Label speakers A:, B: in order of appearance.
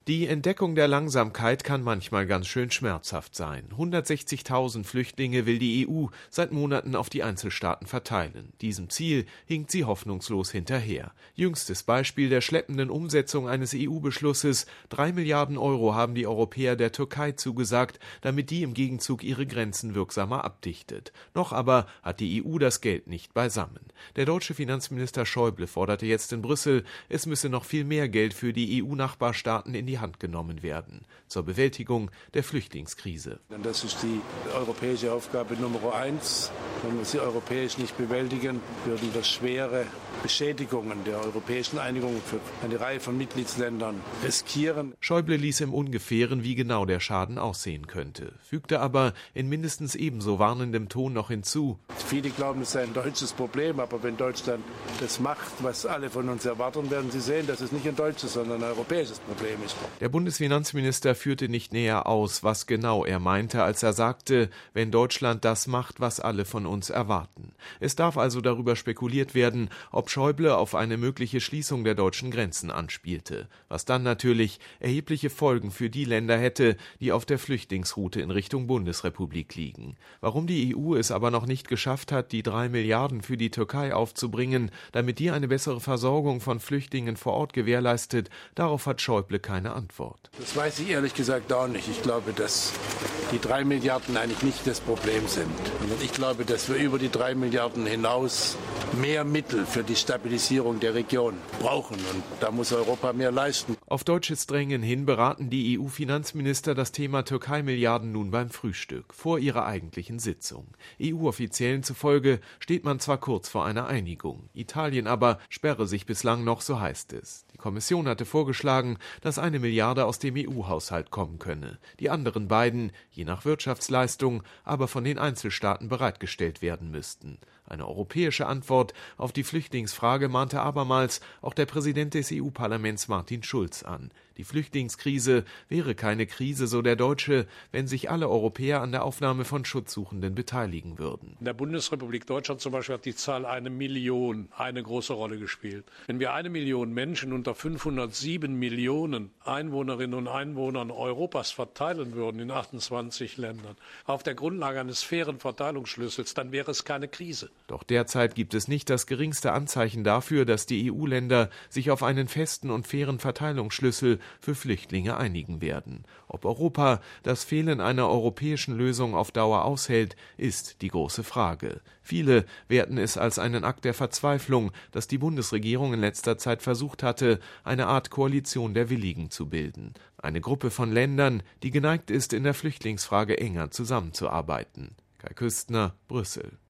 A: Die Entdeckung der Langsamkeit kann manchmal ganz schön schmerzhaft sein. 160.000 Flüchtlinge will die EU seit Monaten auf die Einzelstaaten verteilen. Diesem Ziel hinkt sie hoffnungslos hinterher. Jüngstes Beispiel der schleppenden Umsetzung eines EU-Beschlusses: 3 Milliarden Euro haben die Europäer der Türkei zugesagt, damit die im Gegenzug ihre Grenzen wirksamer abdichtet. Noch aber hat die EU das Geld nicht beisammen. Der deutsche Finanzminister Schäuble forderte jetzt in Brüssel, es müsse noch viel mehr Geld für die EU-Nachbarstaaten in die Hand genommen werden, zur Bewältigung der Flüchtlingskrise.
B: Das ist die europäische Aufgabe Nummer 1. Wenn wir sie europäisch nicht bewältigen, würden wir schwere Beschädigungen der europäischen Einigung für eine Reihe von Mitgliedsländern riskieren.
A: Schäuble ließ im Ungefähren, wie genau der Schaden aussehen könnte, fügte aber in mindestens ebenso warnendem Ton noch hinzu:
B: Viele glauben, es sei ein deutsches Problem, aber wenn Deutschland das macht, was alle von uns erwarten, werden sie sehen, dass es nicht ein deutsches, sondern ein europäisches Problem ist.
A: Der Bundesfinanzminister führte nicht näher aus, was genau er meinte, als er sagte, wenn Deutschland das macht, was alle von uns erwarten. Es darf also darüber spekuliert werden, ob Schäuble auf eine mögliche Schließung der deutschen Grenzen anspielte, was dann natürlich erhebliche Folgen für die Länder hätte, die auf der Flüchtlingsroute in Richtung Bundesrepublik liegen. Warum die EU es aber noch nicht geschafft hat, die 3 Milliarden für die Türkei aufzubringen, damit die eine bessere Versorgung von Flüchtlingen vor Ort gewährleistet, darauf hat Schäuble keine Antwort.
B: Das weiß ich ehrlich gesagt auch nicht. Ich glaube, dass die 3 Milliarden eigentlich nicht das Problem sind. Und ich glaube, dass wir über die 3 Milliarden hinaus mehr Mittel für die Stabilisierung der Region brauchen. Und da muss Europa mehr leisten.
A: Auf deutsches Drängen hin beraten die EU-Finanzminister das Thema Türkei-Milliarden nun beim Frühstück, vor ihrer eigentlichen Sitzung. EU-Offiziellen zufolge steht man zwar kurz vor einer Einigung. Italien aber sperre sich bislang noch, so heißt es. Die Kommission hatte vorgeschlagen, dass 1 Milliarde aus dem EU-Haushalt kommen könne. Die anderen beiden, je nach Wirtschaftsleistung, aber von den Einzelstaaten bereitgestellt werden müssten. Eine europäische Antwort auf die Flüchtlingsfrage mahnte abermals auch der Präsident des EU-Parlaments Martin Schulz an. Die Flüchtlingskrise wäre keine Krise, so der Deutsche, wenn sich alle Europäer an der Aufnahme von Schutzsuchenden beteiligen würden.
C: In der Bundesrepublik Deutschland zum Beispiel hat die Zahl 1 Million eine große Rolle gespielt. Wenn wir 1 Million Menschen unter 507 Millionen Einwohnerinnen und Einwohnern Europas verteilen würden in 28 Ländern, auf der Grundlage eines fairen Verteilungsschlüssels, dann wäre es keine Krise.
A: Doch derzeit gibt es nicht das geringste Anzeichen dafür, dass die EU-Länder sich auf einen festen und fairen Verteilungsschlüssel für Flüchtlinge einigen werden. Ob Europa das Fehlen einer europäischen Lösung auf Dauer aushält, ist die große Frage. Viele werten es als einen Akt der Verzweiflung, dass die Bundesregierung in letzter Zeit versucht hatte, eine Art Koalition der Willigen zu bilden. Eine Gruppe von Ländern, die geneigt ist, in der Flüchtlingsfrage enger zusammenzuarbeiten. Kai Küstner, Brüssel.